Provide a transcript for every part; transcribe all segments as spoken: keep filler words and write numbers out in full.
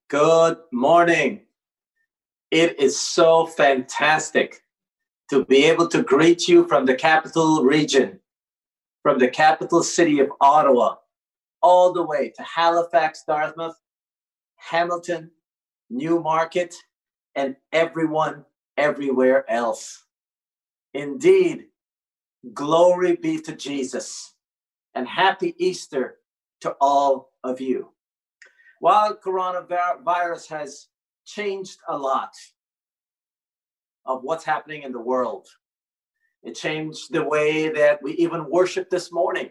Good morning. It is so fantastic to be able to greet you from the capital region, from the capital city of Ottawa, all the way to Halifax, Dartmouth, Hamilton, Newmarket, and everyone everywhere else. Indeed, glory be to Jesus, and happy Easter to all of you. While coronavirus has changed a lot of what's happening in the world, it changed the way that we even worship this morning.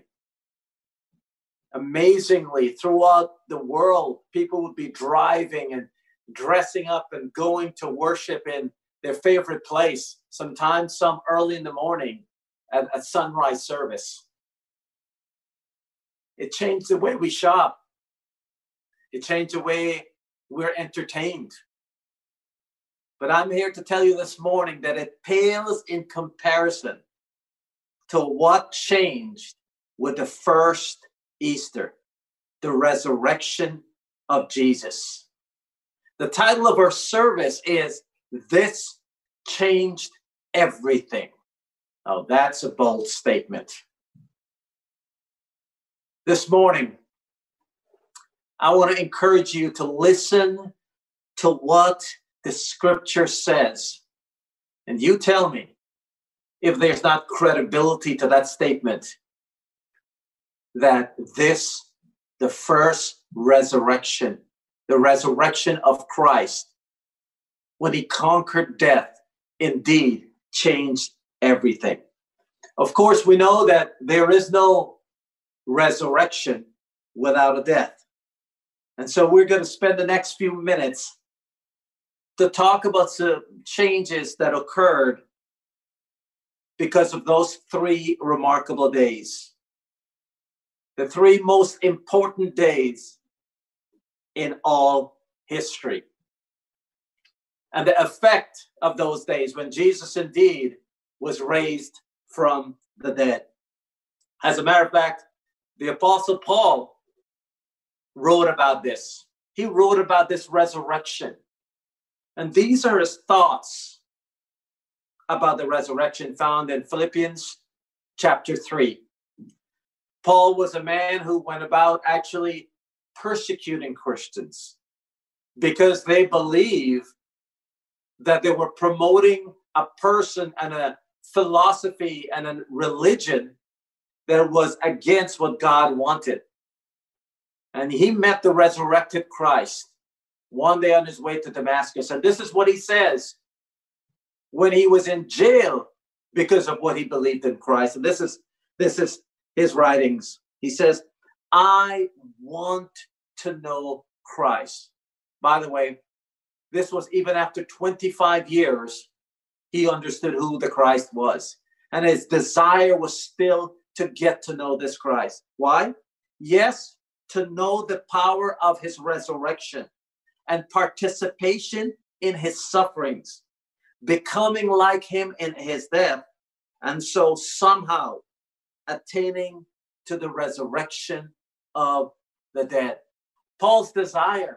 Amazingly, throughout the world, people would be driving and dressing up and going to worship in their favorite place, sometimes some early in the morning at a sunrise service. It changed the way we shop. It changed the way we're entertained. But I'm here to tell you this morning that it pales in comparison to what changed with the first Easter, the resurrection of Jesus. The title of our service is "This Changed Everything." Oh, that's a bold statement. This morning, I want to encourage you to listen to what the scripture says. And you tell me if there's not credibility to that statement, that this, the first resurrection, the resurrection of Christ, when he conquered death, indeed changed everything. Of course, we know that there is no resurrection without a death. And so we're going to spend the next few minutes to talk about some changes that occurred because of those three remarkable days. The three most important days in all history. And the effect of those days when Jesus indeed was raised from the dead. As a matter of fact, the Apostle Paul wrote about this. He wrote about this resurrection. And these are his thoughts about the resurrection found in Philippians chapter three. Paul was a man who went about actually persecuting Christians because they believed that they were promoting a person and a philosophy and a religion that was against what God wanted. And he met the resurrected Christ one day on his way to Damascus. And this is what he says when he was in jail because of what he believed in Christ. And this is, this is his writings. He says, I want to know Christ. By the way, this was even after twenty-five years, he understood who the Christ was. And his desire was still to get to know this Christ. Why? Yes, to know the power of his resurrection and participation in his sufferings, becoming like him in his death, and so somehow attaining to the resurrection of the dead. Paul's desire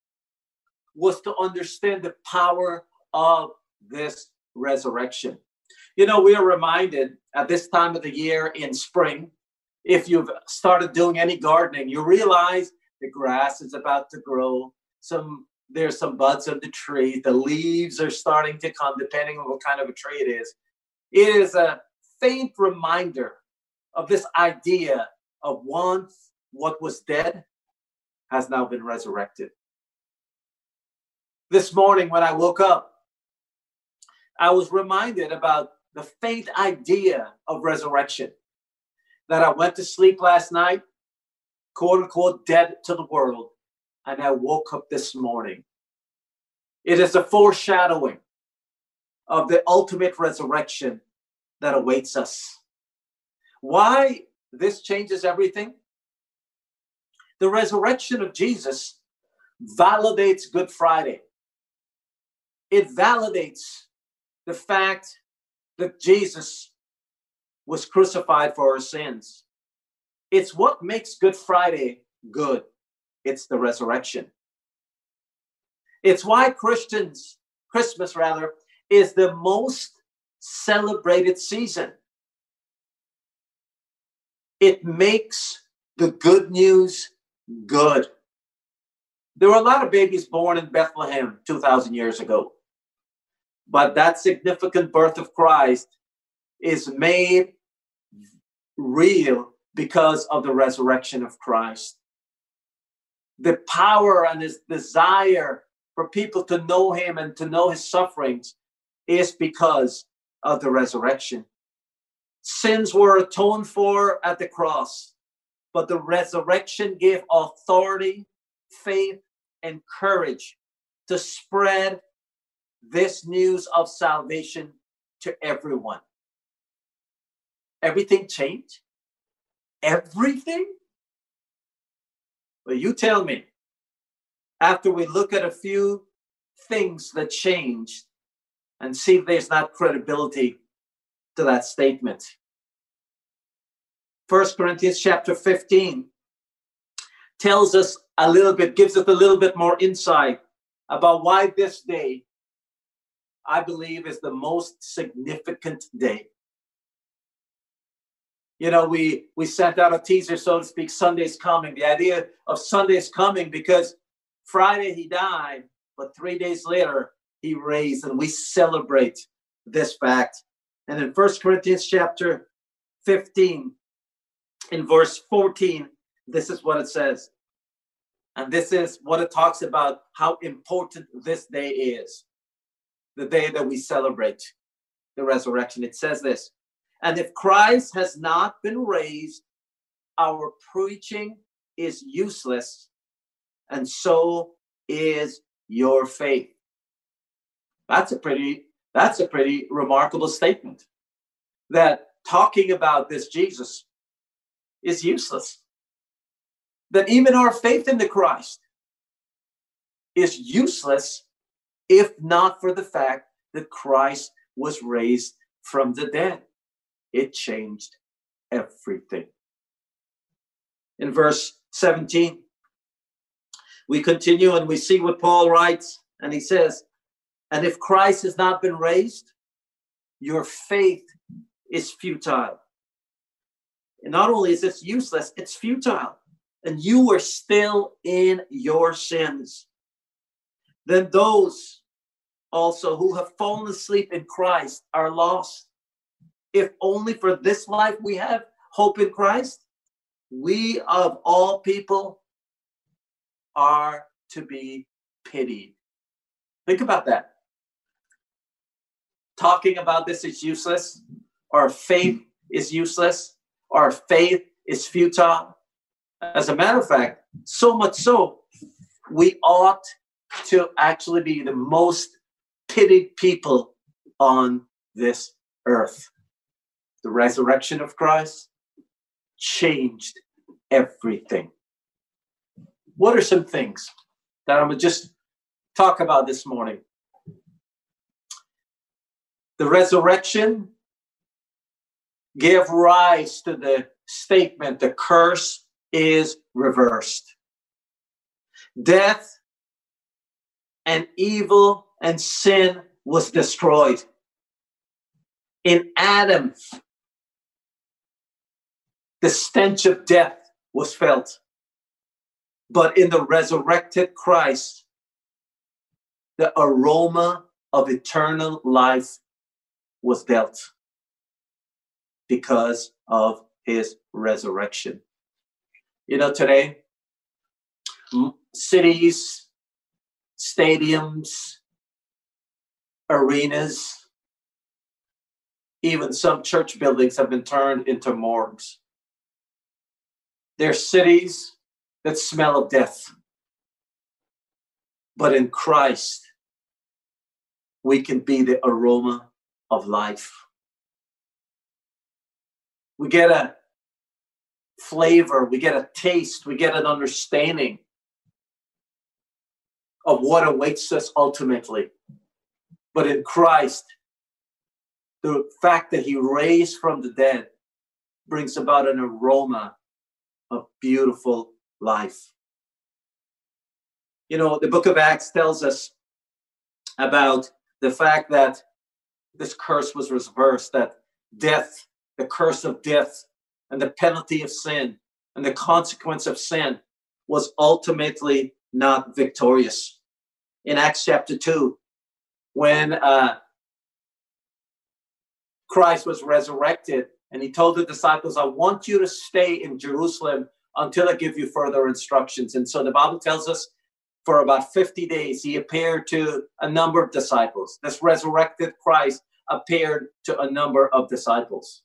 was to understand the power of this resurrection. You know, we are reminded at this time of the year in spring, if you've started doing any gardening, you realize the grass is about to grow. Some there's some buds on the tree. The leaves are starting to come, depending on what kind of a tree it is. It is a faint reminder of this idea of once what was dead has now been resurrected. This morning when I woke up, I was reminded about the faint idea of resurrection. That I went to sleep last night, quote unquote, dead to the world, and I woke up this morning. It is a foreshadowing of the ultimate resurrection that awaits us. Why this changes everything? The resurrection of Jesus validates Good Friday. It validates the fact that Jesus was crucified for our sins. It's what makes Good Friday good. It's the resurrection. It's why Christians, Christmas rather, is the most celebrated season. It makes the good news good. There were a lot of babies born in Bethlehem two thousand years ago. But that significant birth of Christ is made real because of the resurrection of Christ. The power and his desire for people to know him and to know his sufferings is because of the resurrection. Sins were atoned for at the cross, but the resurrection gave authority, faith, and courage to spread this news of salvation to everyone. Everything changed? Everything? Well, you tell me, after we look at a few things that changed and see if there's not credibility to that statement. First Corinthians chapter fifteen tells us a little bit, gives us a little bit more insight about why this day, I believe, is the most significant day. You know, we, we sent out a teaser, so to speak, Sunday's coming. The idea of Sunday's coming because Friday he died, but three days later he raised, and we celebrate this fact. And in First Corinthians chapter fifteen, in verse fourteen, this is what it says. And this is what it talks about, how important this day is. The day that we celebrate the resurrection. It says this, and if Christ has not been raised, our preaching is useless, and so is your faith. That's a pretty, that's a pretty remarkable statement. That talking about this Jesus is useless. That even our faith in the Christ is useless if not for the fact that Christ was raised from the dead. It changed everything. In verse seventeen, we continue and we see what Paul writes, and he says, and if Christ has not been raised, your faith is futile. And not only is it useless, it's futile. And you are still in your sins. Then those also who have fallen asleep in Christ are lost. If only for this life we have hope in Christ, we of all people are to be pitied. Think about that. Talking about this is useless. Our faith is useless. Our faith is futile. As a matter of fact, so much so, we ought to actually be the most pitied people on this earth. The resurrection of Christ changed everything. What are some things that I'm going to just talk about this morning? The resurrection gave rise to the statement, the curse is reversed. Death and evil and sin was destroyed. In Adam, the stench of death was felt. But in the resurrected Christ, the aroma of eternal life was dealt because of his resurrection. You know, today, cities, stadiums, arenas, even some church buildings have been turned into morgues. They're cities that smell of death. But in Christ, we can be the aroma of life. We get a flavor, we get a taste, we get an understanding of what awaits us ultimately. But in Christ, the fact that he raised from the dead brings about an aroma of beautiful life. You know, the book of Acts tells us about the fact that this curse was reversed, that death, the curse of death and the penalty of sin and the consequence of sin was ultimately not victorious. In Acts chapter two, when uh, Christ was resurrected and he told the disciples, I want you to stay in Jerusalem until I give you further instructions. And so the Bible tells us for about fifty days, he appeared to a number of disciples. This resurrected Christ appeared to a number of disciples.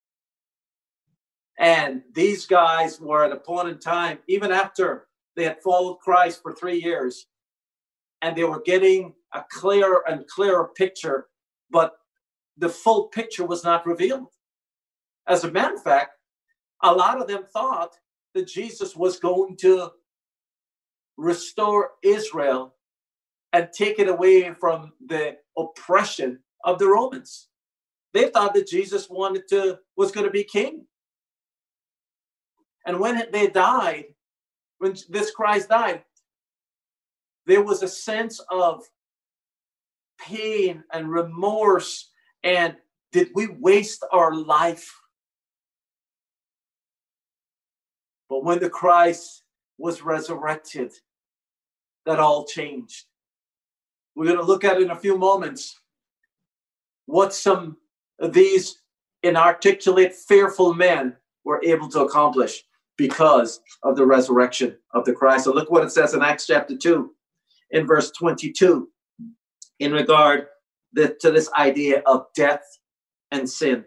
And these guys were at a point in time, even after they had followed Christ for three years, and they were getting a clearer and clearer picture, but the full picture was not revealed. As a matter of fact, a lot of them thought that Jesus was going to restore Israel and take it away from the oppression of the Romans. They thought that Jesus wanted to, was going to be king. And when they died, when this Christ died, there was a sense of pain and remorse. And did we waste our life? But when the Christ was resurrected, that all changed. We're going to look at in a few moments what some of these inarticulate, fearful men were able to accomplish because of the resurrection of the Christ. So look what it says in Acts chapter two, in verse twenty-two, in regard the, to this idea of death and sin.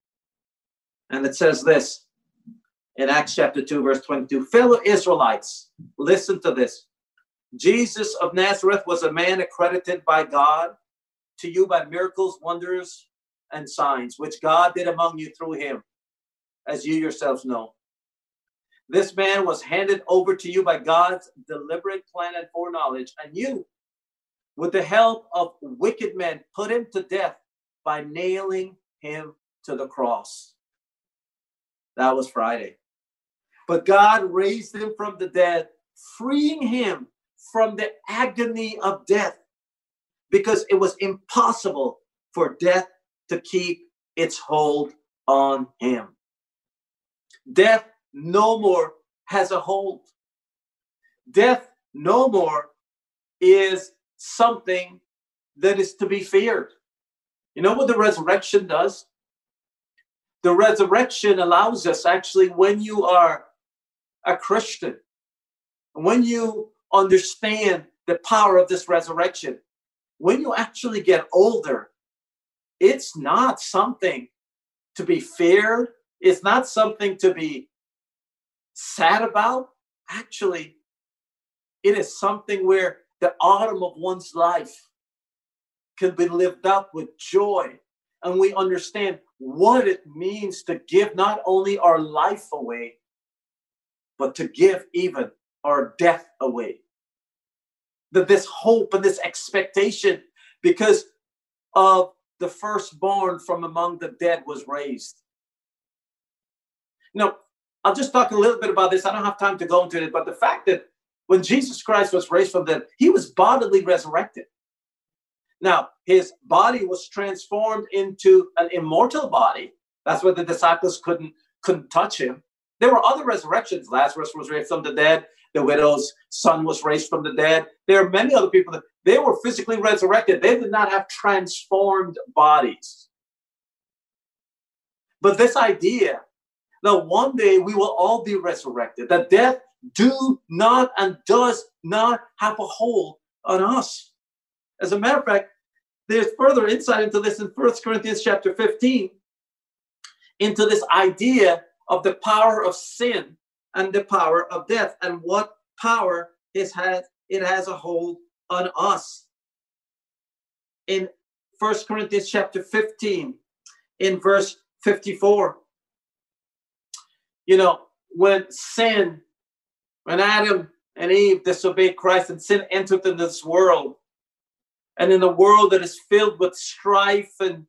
And it says this in Acts chapter two, verse twenty-two, fellow Israelites, listen to this. Jesus of Nazareth was a man accredited by God to you by miracles, wonders, and signs, which God did among you through him, as you yourselves know. This man was handed over to you by God's deliberate plan and foreknowledge, and you, with the help of wicked men, put him to death by nailing him to the cross. That was Friday. But God raised him from the dead, freeing him from the agony of death, because it was impossible for death to keep its hold on him. Death no more has a hold. Death no more is something that is to be feared. You know what the resurrection does? The resurrection allows us, actually, when you are a Christian, when you understand the power of this resurrection, when you actually get older, it's not something to be feared. It's not something to be sad about. Actually, it is something where the autumn of one's life can be lived up with joy. And we understand what it means to give not only our life away, but to give even our death away. That this hope and this expectation, because of the firstborn from among the dead was raised. Now, I'll just talk a little bit about this. I don't have time to go into it, but the fact that when Jesus Christ was raised from the dead, he was bodily resurrected. Now, his body was transformed into an immortal body. That's why the disciples couldn't, couldn't touch him. There were other resurrections. Lazarus was raised from the dead. The widow's son was raised from the dead. There are many other people that they were physically resurrected. They did not have transformed bodies. But this idea that one day we will all be resurrected, that death do not and does not have a hold on us. As a matter of fact, there's further insight into this in First Corinthians chapter fifteen, into this idea of the power of sin and the power of death, and what power it has, it has a hold on us. In First Corinthians chapter fifteen, in verse fifty-four, you know, when sin, when Adam and Eve disobeyed Christ and sin entered into this world, and in a world that is filled with strife and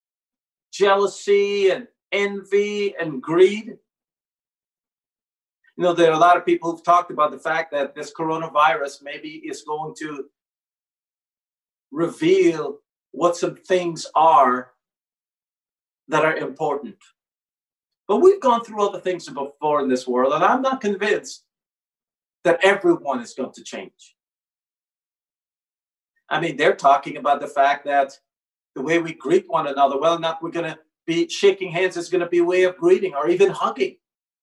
jealousy and envy and greed, You know, there are a lot of people who've talked about the fact that this coronavirus maybe is going to reveal what some things are that are important. But we've gone through other things before in this world, and I'm not convinced that everyone is going to change. I mean, they're talking about the fact that the way we greet one another, well, not we're going to be shaking hands, it's going to be a way of greeting or even hugging.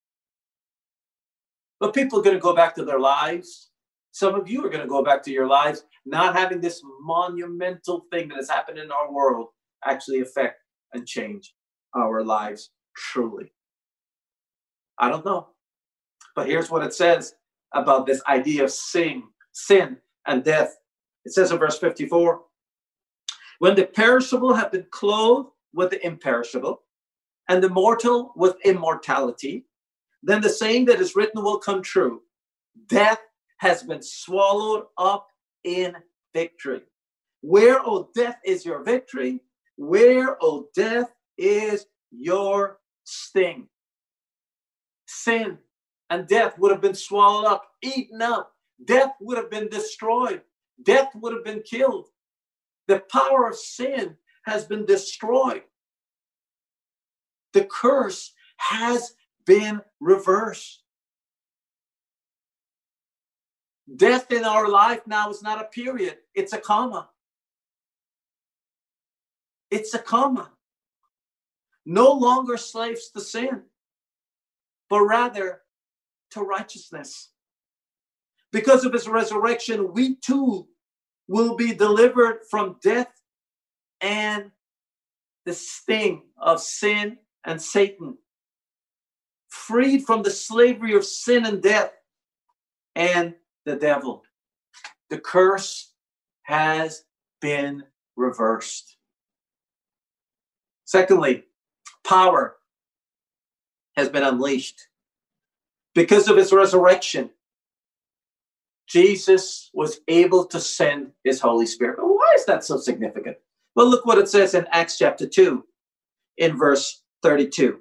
But people are going to go back to their lives. Some of you are going to go back to your lives, not having this monumental thing that has happened in our world actually affect and change our lives truly. I don't know. But here's what it says about this idea of sin, sin and death. It says in verse fifty-four, when the perishable have been clothed with the imperishable, and the mortal with immortality, then the saying that is written will come true. Death has been swallowed up in victory. Where, O death, is your victory? Where, O death, is your sting? Sin and death would have been swallowed up, eaten up. Death would have been destroyed. Death would have been killed. The power of sin has been destroyed. The curse has been reversed. Death in our life now is not a period, it's a comma. It's a comma. No longer slaves to sin, but rather to righteousness. Because of his resurrection, we too will be delivered from death and the sting of sin and Satan. Freed from the slavery of sin and death and the devil. The curse has been reversed. Secondly, power has been unleashed. Because of his resurrection, Jesus was able to send his Holy Spirit. Why is that so significant? Well, look what it says in Acts chapter two, in verse thirty-two.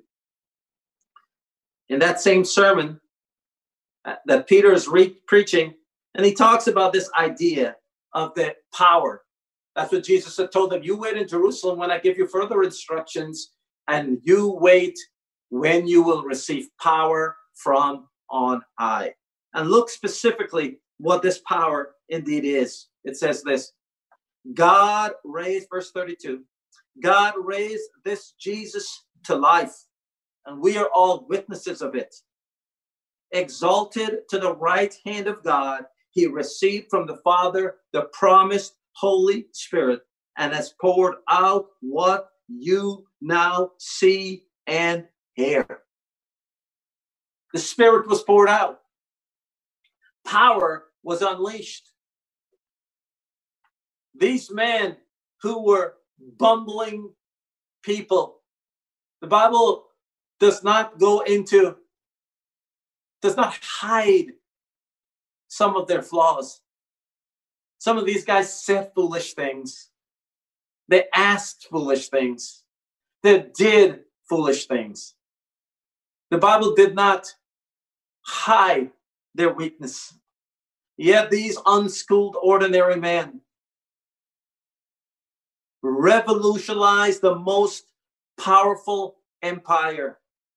In that same sermon that Peter is re- preaching, and he talks about this idea of the power. That's what Jesus had told them. You wait in Jerusalem when I give you further instructions, and you wait when you will receive power from on high. And look specifically what this power indeed is. It says this, God raised, verse thirty-two, God raised this Jesus to life, and we are all witnesses of it. Exalted to the right hand of God, he received from the Father the promised Holy Spirit and has poured out what you now see and hear. The Spirit was poured out. Power was unleashed. These men who were bumbling people, the Bible does not go into, does not hide some of their flaws. Some of these guys said foolish things. They asked foolish things. They did foolish things. The Bible did not hide their weakness. Yet these unschooled ordinary men revolutionized the most powerful empire.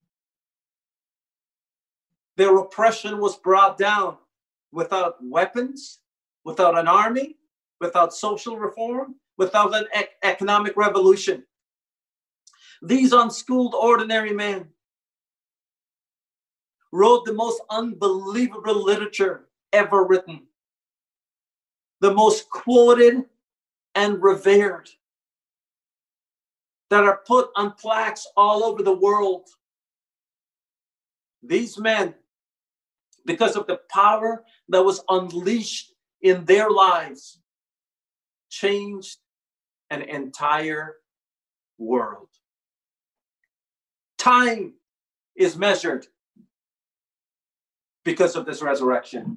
Their oppression was brought down without weapons, without an army, without social reform, without an ec- economic revolution. These unschooled ordinary men wrote the most unbelievable literature ever written, the most quoted and revered, that are put on plaques all over the world. These men, because of the power that was unleashed in their lives, changed an entire world. Time is measured because of this resurrection.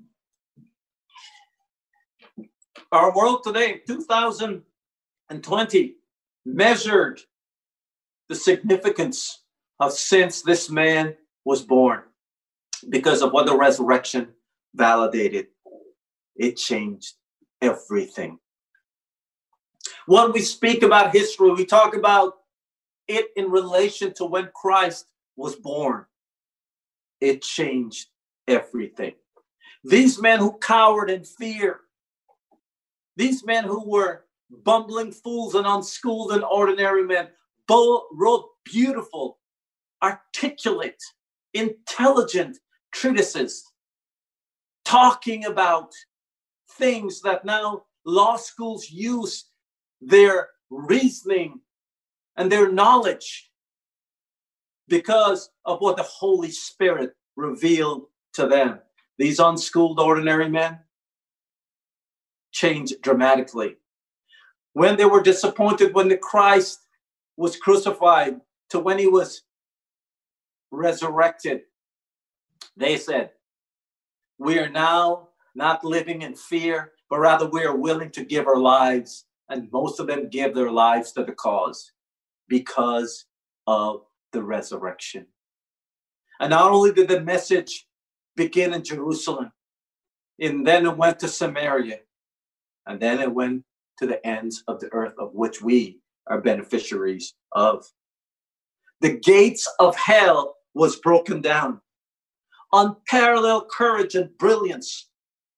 Our world today, two thousand twenty, measured the significance of since this man was born. because of what the resurrection validated. It changed everything. When we speak about history, we talk about it in relation to when Christ was born. It changed everything. These men who cowered in fear, these men who were bumbling fools and unschooled and ordinary men, both wrote beautiful, articulate, intelligent treatises talking about things that now law schools use their reasoning and their knowledge because of what the Holy Spirit revealed to them. These unschooled ordinary men changed dramatically. When they were disappointed when the Christ was crucified to when he was resurrected, they said, we are now not living in fear, but rather we are willing to give our lives. And most of them give their lives to the cause because of the resurrection. And not only did the message begin in Jerusalem, and then it went to Samaria, and then it went to the ends of the earth, of which we are beneficiaries of. The gates of hell was broken down. Unparalleled courage and brilliance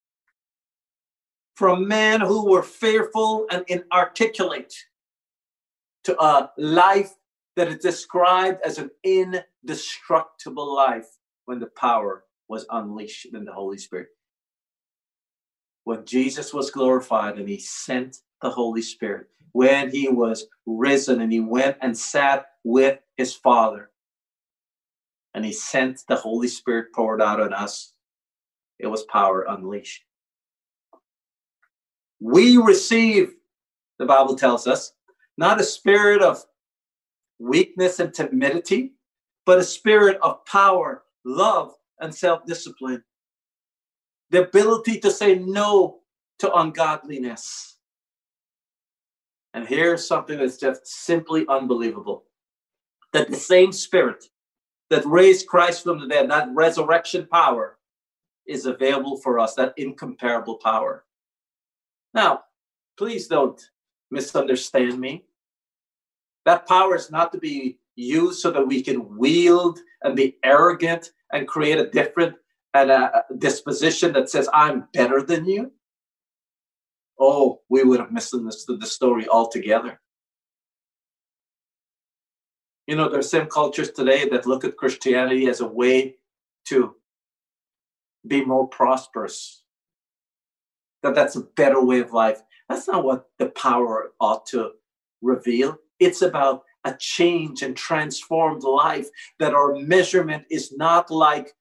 from men who were fearful and inarticulate to a life that is described as an indestructible life when the power was unleashed in the Holy Spirit. When Jesus was glorified and he sent the Holy Spirit, when he was risen and he went and sat with his Father, and he sent the Holy Spirit poured out on us, it was power unleashed. We receive, the Bible tells us, not a spirit of weakness and timidity, but a spirit of power, love, and self-discipline. The ability to say no to ungodliness. And here's something that's just simply unbelievable. That the same spirit that raised Christ from the dead, that resurrection power, is available for us, that incomparable power. Now, please don't misunderstand me. That power is not to be used so that we can wield and be arrogant and create a different and a disposition that says, I'm better than you. Oh, we would have misunderstood the story altogether. You know, there are some cultures today that look at Christianity as a way to be more prosperous. That that's a better way of life. That's not what the power ought to reveal. It's about a change and transformed life, that our measurement is not like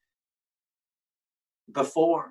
before.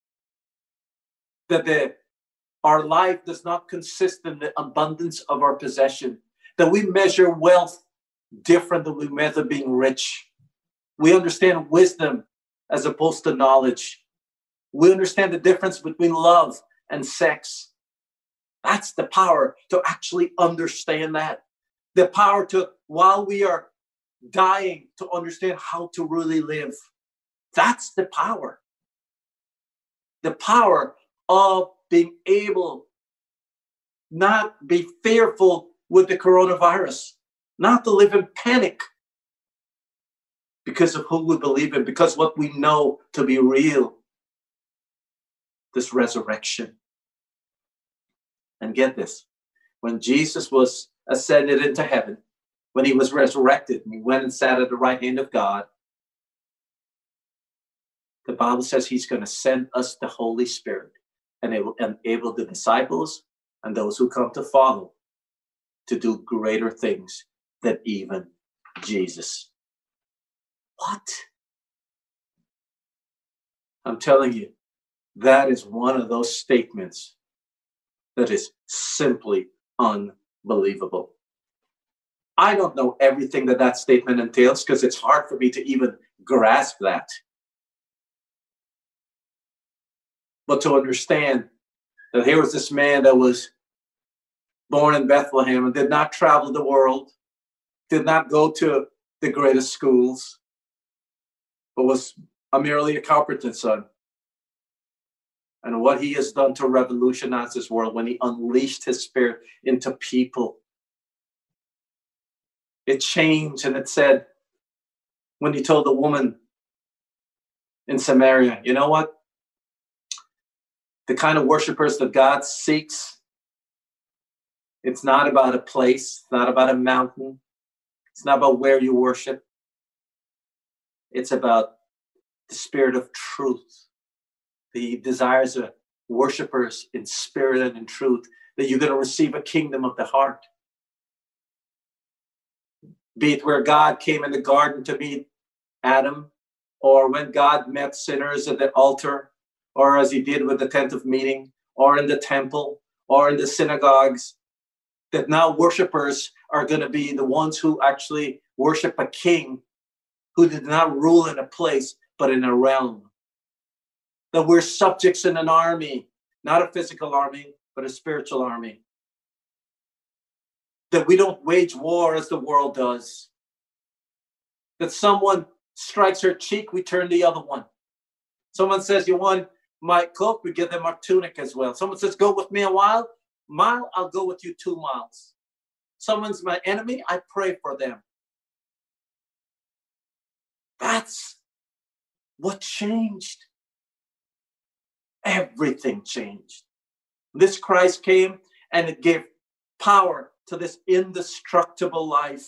That the, our life does not consist in the abundance of our possession. That we measure wealth different than we measure being rich. We understand wisdom as opposed to knowledge. We understand the difference between love and sex. That's the power to actually understand that. The power to, while we are dying, to understand how to really live. That's the power. The power of being able not be fearful with the coronavirus, not to live in panic because of who we believe in, because what we know to be real, this resurrection. And get this, when Jesus was ascended into heaven, when he was resurrected and he went and sat at the right hand of God, the Bible says he's going to send us the Holy Spirit and enable the disciples and those who come to follow to do greater things than even Jesus. What? I'm telling you, that is one of those statements that is simply unbelievable. I don't know everything that that statement entails because it's hard for me to even grasp that. But to understand that here was this man that was born in Bethlehem and did not travel the world, did not go to the greatest schools, but was I'm merely a carpenter's son. And what he has done to revolutionize this world when he unleashed his spirit into people. It changed, and it said, when he told the woman in Samaria, you know what? The kind of worshipers that God seeks, it's not about a place, it's not about a mountain, it's not about where you worship. It's about the spirit of truth. He desires a worshipers in spirit and in truth, that you're going to receive a kingdom of the heart. Be it where God came in the garden to meet Adam, or when God met sinners at the altar, or as he did with the tent of meeting, or in the temple, or in the synagogues, that now worshipers are going to be the ones who actually worship a king who did not rule in a place, but in a realm. That we're subjects in an army, not a physical army, but a spiritual army. That we don't wage war as the world does. That someone strikes her cheek, we turn the other one. Someone says, you want my cloak, we give them our tunic as well. Someone says, go with me a while, mile, I'll go with you two miles. Someone's my enemy, I pray for them. That's what changed. Everything changed. This Christ came and it gave power to this indestructible life.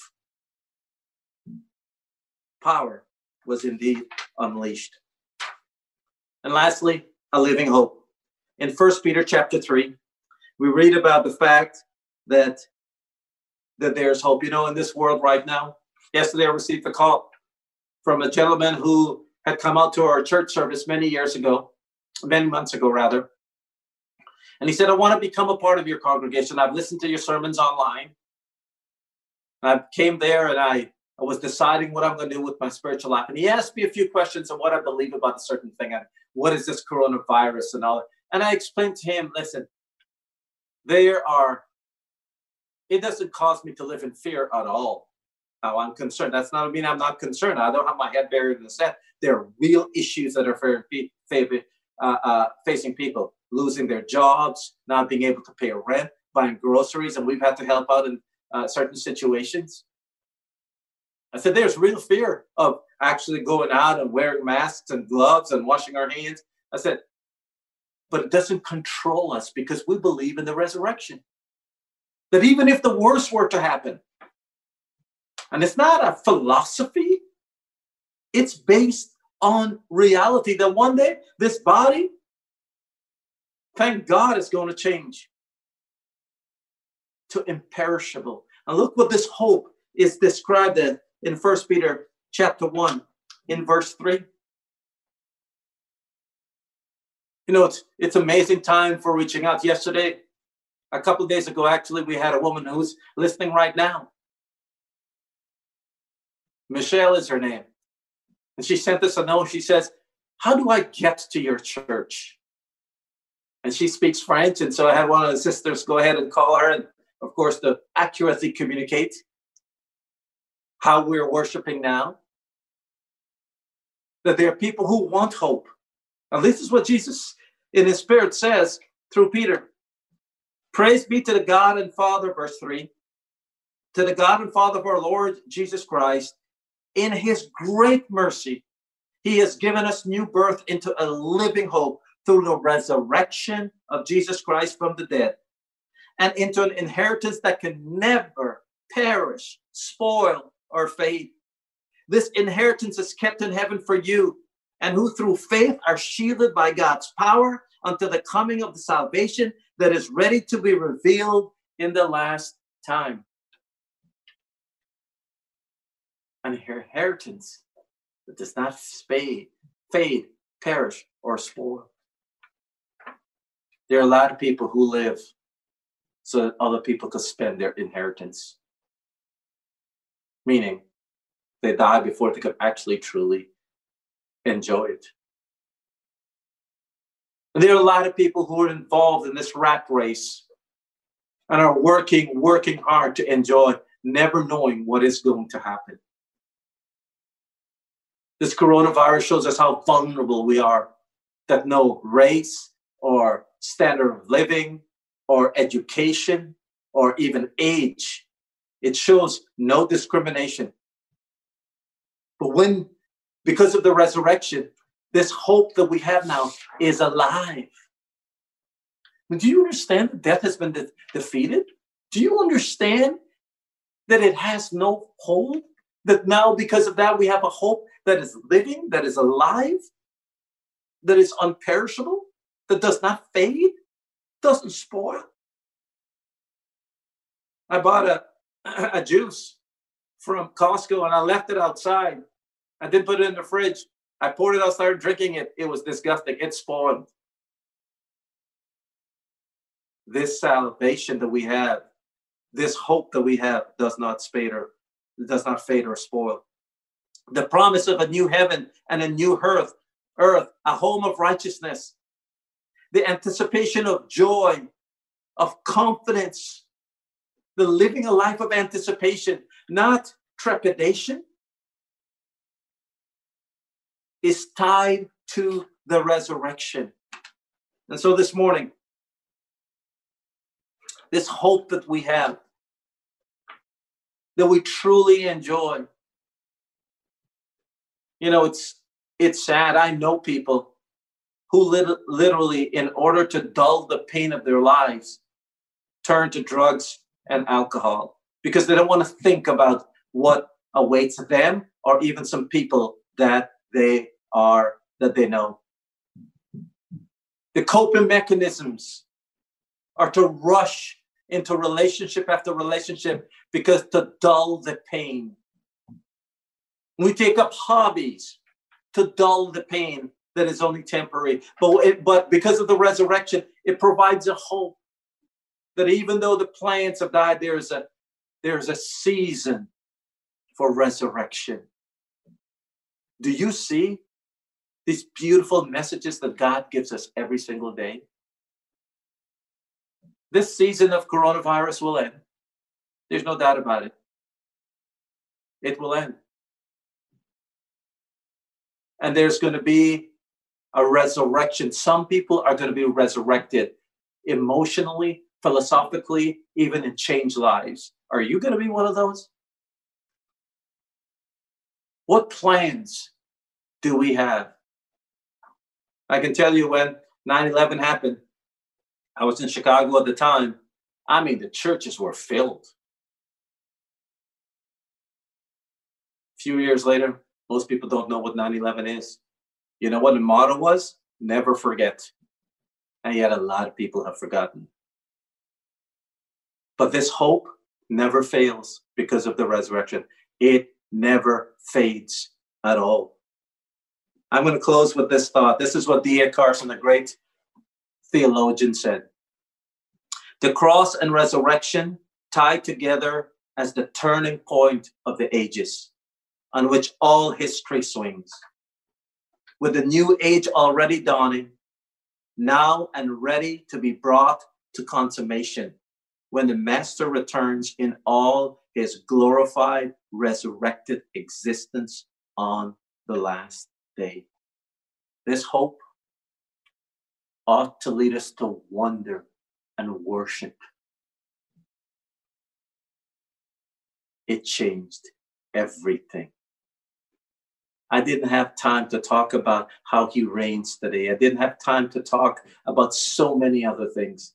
Power was indeed unleashed. And lastly, a living hope. In First Peter chapter three, we read about the fact that, that there's hope. You know, in this world right now, yesterday I received a call from a gentleman who had come out to our church service many years ago, many months ago rather. And he said, I want to become a part of your congregation. I've listened to your sermons online. I came there and I, I was deciding what I'm going to do with my spiritual life. And he asked me a few questions on what I believe about a certain thing. And what is this coronavirus and all that. And I explained to him, listen, there are, it doesn't cause me to live in fear at all. Now I'm concerned. That's not I mean I'm not concerned. I don't have my head buried in the sand. There are real issues that are for, for, uh, uh, facing people. Losing their jobs, not being able to pay rent, buying groceries, and we've had to help out in uh, certain situations. I said, there's real fear of actually going out and wearing masks and gloves and washing our hands. I said, but it doesn't control us because we believe in the resurrection. That even if the worst were to happen, and it's not a philosophy, it's based on reality that one day this body, thank God, it's going to change to imperishable. And look what this hope is described in, in First Peter chapter one, in verse three. You know, it's it's amazing time for reaching out. Yesterday, a couple of days ago, actually, we had a woman who's listening right now. Michelle is her name. And she sent us a note. She says, how do I get to your church? And she speaks French, and so I had one of the sisters go ahead and call her, and of course, to accurately communicate how we're worshiping now. That there are people who want hope. And this is what Jesus in his spirit says through Peter. Praise be to the God and Father, verse three, to the God and Father of our Lord Jesus Christ. In his great mercy, he has given us new birth into a living hope through the resurrection of Jesus Christ from the dead, and into an inheritance that can never perish, spoil, or fade. This inheritance is kept in heaven for you, and who through faith are shielded by God's power until the coming of the salvation that is ready to be revealed in the last time. An inheritance that does not fade, fade, perish, or spoil. There are a lot of people who live so that other people could spend their inheritance. Meaning, they die before they could actually truly enjoy it. And there are a lot of people who are involved in this rat race and are working, working hard to enjoy, never knowing what is going to happen. This coronavirus shows us how vulnerable we are, that no race or standard of living or education or even age, it shows no discrimination. But when, because of the resurrection, this hope that we have now is alive. Do you understand that death has been de- defeated? Do you understand that it has no hold? That now, because of that, we have a hope that is living, that is alive, that is unperishable, that does not fade, doesn't spoil. I bought a, a juice from Costco and I left it outside. I didn't put it in the fridge. I poured it out, started drinking it. It was disgusting. It spoiled. This salvation that we have, this hope that we have does not fade or does not fade or spoil. The promise of a new heaven and a new earth, earth, a home of righteousness. The anticipation of joy, of confidence. The living a life of anticipation, not trepidation, is tied to the resurrection. And so this morning, this hope that we have, that we truly enjoy. You know, it's it's sad. I know people who lit- literally, in order to dull the pain of their lives, turn to drugs and alcohol because they don't want to think about what awaits them or even some people that they are, that they know. The coping mechanisms are to rush into relationship after relationship because to dull the pain. We take up hobbies to dull the pain that is only temporary. But, it, but because of the resurrection, it provides a hope that even though the plants have died, there's a, there's a season for resurrection. Do you see these beautiful messages that God gives us every single day? This season of coronavirus will end. There's no doubt about it. It will end. And there's going to be a resurrection. Some people are going to be resurrected emotionally, philosophically, even in changed lives. Are you going to be one of those? What plans do we have? I can tell you when nine eleven happened, I was in Chicago at the time. I mean, the churches were filled. A few years later, most people don't know what nine eleven is. You know what the motto was? Never forget. And yet a lot of people have forgotten. But this hope never fails because of the resurrection. It never fades at all. I'm going to close with this thought. This is what D A Carson, the great theologian, said. The cross and resurrection tied together as the turning point of the ages on which all history swings. With the new age already dawning, now and ready to be brought to consummation when the Master returns in all his glorified, resurrected existence on the last day. This hope ought to lead us to wonder and worship. It changed everything. I didn't have time to talk about how he reigns today. I didn't have time to talk about so many other things.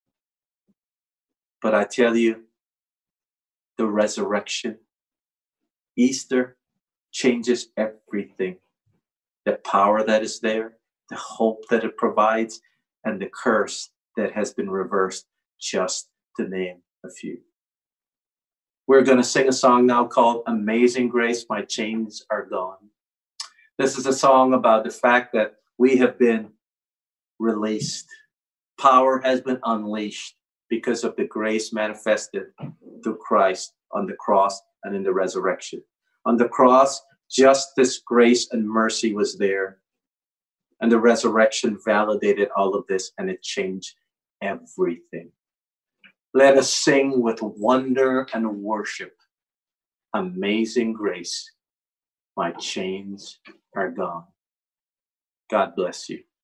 But I tell you, the resurrection, Easter, changes everything. The power that is there, the hope that it provides, and the curse that has been reversed, just to name a few. We're going to sing a song now called Amazing Grace, My Chains Are Gone. This is a song about the fact that we have been released. Power has been unleashed because of the grace manifested through Christ on the cross and in the resurrection. On the cross, justice, grace, and mercy was there. And the resurrection validated all of this, and it changed everything. Let us sing with wonder and worship. Amazing grace, my chains are gone. God bless you.